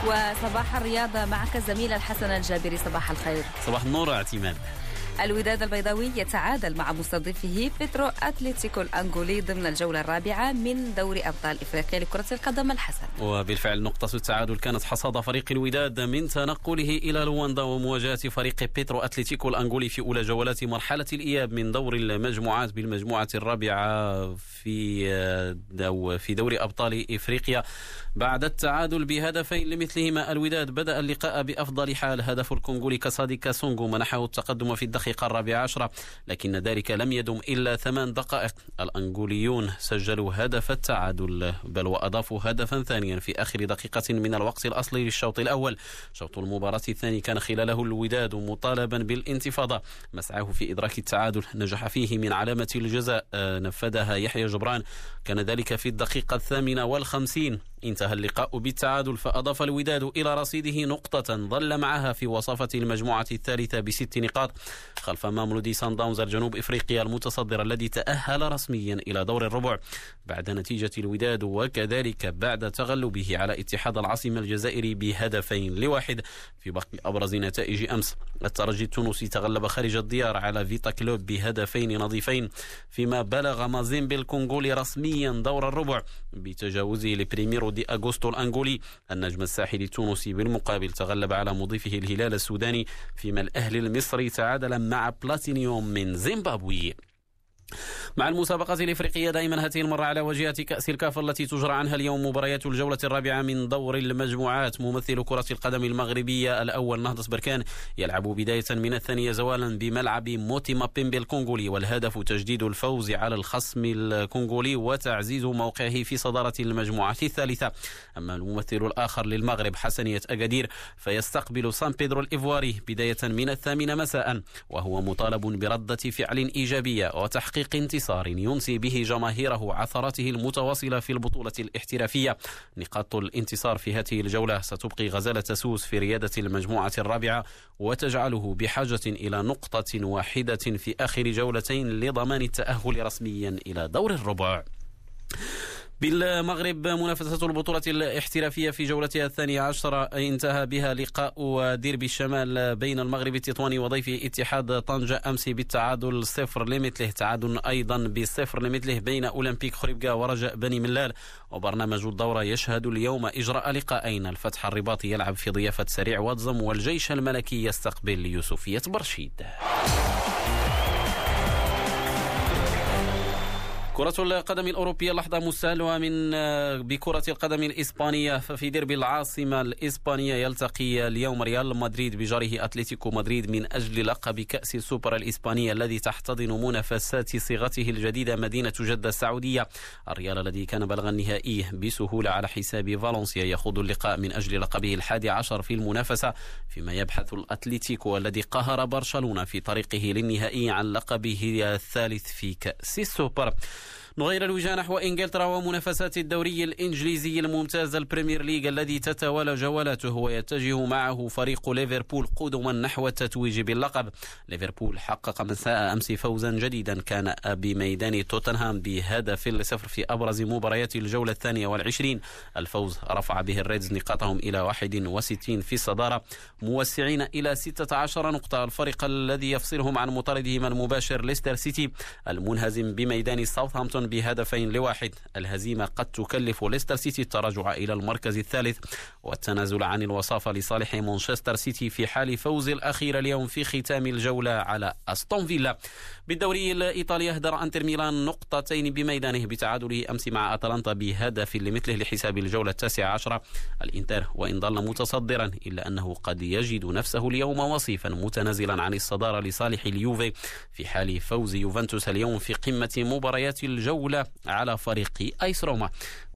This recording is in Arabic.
وصباح الرياضة معك زميل الحسن الجابري. صباح الخير. صباح النور اعتماد. الوداد البيضاوي يتعادل مع مستضيفه بيترو أتلتيكو الأنغولي ضمن الجولة الرابعة من دوري أبطال إفريقيا لكرة القدم الحسن. وبالفعل نقطة التعادل كانت حصاد فريق الوداد من تنقله إلى لواندا ومواجهة فريق بيترو أتلتيكو الأنغولي في أولى جولات مرحلة الإياب من دور المجموعات بالمجموعة الرابعة في دوري أبطال إفريقيا. بعد التعادل بهدفين لمثلهما الوداد بدأ اللقاء بأفضل حال. هدف الكونغولي كاسادي كاسونغو منحه التقدم في الدقيقة 14، لكن ذلك لم يدم إلا 8 دقائق. الأنغوليون سجلوا هدف التعادل بل وأضافوا هدفا ثانيا في آخر دقيقة من الوقت الأصلي للشوط الأول. شوط المباراة الثاني كان خلاله الوداد مطالبا بالانتفاضة. مسعاه في إدراك التعادل نجح فيه من علامة الجزاء نفذها يحيى جبران، كان ذلك في الدقيقة 58. انتهى اللقاء بالتعادل، فأضاف الوداد إلى رصيده نقطة ظل معها في وصافة المجموعة الثالثة ب6 نقاط خلف ماملودي سان داونز الجنوب إفريقيا المتصدر الذي تأهل رسميا إلى دور الربع بعد نتيجة الوداد وكذلك بعد تغلبه على اتحاد العاصمة الجزائري ب2-1 في باقي أبرز نتائج أمس. الترجي التونسي تغلب خارج الديار على فيتا كلوب بهدفين نظيفين، فيما بلغ مازيمبي الكونغولي رسميا دور الربع بتجاوزه لبريميرو دي أغوستو الأنغولي. النجم الساحلي التونسي بالمقابل تغلب على مضيفه الهلال السوداني، فيما الأهلي المصري تعادل مع بلاتينيوم من زيمبابوي. مع المسابقة الإفريقية دائما هذه المرة على واجهة كأس الكاف التي تجرى عنها اليوم مباريات الجولة الرابعة من دور المجموعات. ممثل كرة القدم المغربية الأول نهضة بركان يلعب بداية من الثانية زوالا بملعب موتي مابيمبي الكونغولي، والهدف تجديد الفوز على الخصم الكونغولي وتعزيز موقعه في صدارة المجموعة الثالثة. أما الممثل الآخر للمغرب حسنية أكادير فيستقبل سان بيدرو الإيفواري بداية من 8 مساء، وهو مطالب بردة فعل إيجابية وتحقيق انتصار ينسي به جماهيره عثراته المتواصلة في البطولة الاحترافية. نقاط الانتصار في هذه الجولة ستبقي غزالة سوس في ريادة المجموعة الرابعة وتجعله بحاجة إلى نقطة واحدة في آخر جولتين لضمان التأهل رسميا إلى دور الربع. بالمغرب منافسة البطولة الاحترافية في جولتها 12 انتهى بها لقاء ديربي الشمال بين المغرب التطواني وضيفه اتحاد طنجة أمس بالتعادل 0-0. تعادل أيضا ب0-0 بين أولمبيك خريبكا ورجاء بني ملال. وبرنامج الدورة يشهد اليوم إجراء لقاءين. الفتح الرباطي يلعب في ضيافة سريع واتزم، والجيش الملكي يستقبل يوسفية برشيد. كرة القدم الأوروبية لحظة مسالمة بكرة القدم الإسبانية. ففي ديربي العاصمة الإسبانية يلتقي اليوم ريال مدريد بجاره أتلتيكو مدريد من أجل لقب كأس السوبر الإسبانية الذي تحتضن منافسات صيغته الجديدة مدينة جدة السعودية. الريال الذي كان بلغ النهائي بسهولة على حساب فالنسيا يخوض اللقاء من أجل لقبه 11 في المنافسة، فيما يبحث الأتلتيكو الذي قهر برشلونة في طريقه للنهائي عن لقبه الثالث في كأس السوبر. نغير الوجهة نحو إنجلترا ومنافسات الدوري الإنجليزي الممتاز البريمير ليج الذي تتوالى جولاته، ويتجه معه فريق ليفربول قدما نحو التتويج باللقب. ليفربول حقق مساء أمس فوزا جديدا كان بميدان توتنهام ب1-0 في أبرز مباريات الجولة 22. الفوز رفع به الريدز نقاطهم إلى 61 في الصدارة موسعين إلى 16 نقطة. الفريق الذي يفصلهم عن مطاردهم المباشر ليستر سيتي المنهزم بميدان ساوثهامبتون ب2-1. الهزيمة قد تكلف ليستر سيتي التراجع إلى المركز الثالث والتنازل عن الوصافة لصالح مانشستر سيتي في حال فوز الأخير اليوم في ختام الجولة على أستون فيلا. بالدوري الإيطالي أهدر أنتر ميلان نقطتين بميدانه بتعادله أمس مع أتلانتا بهدف لمثله لحساب الجولة 19. الإنتر وإن ظل متصدرا إلا أنه قد يجد نفسه اليوم وصيفا متنازلا عن الصدارة لصالح اليوفي في حال فوز يوفنتوس اليوم في قمة مباريات الجولة على فريق أيس روما.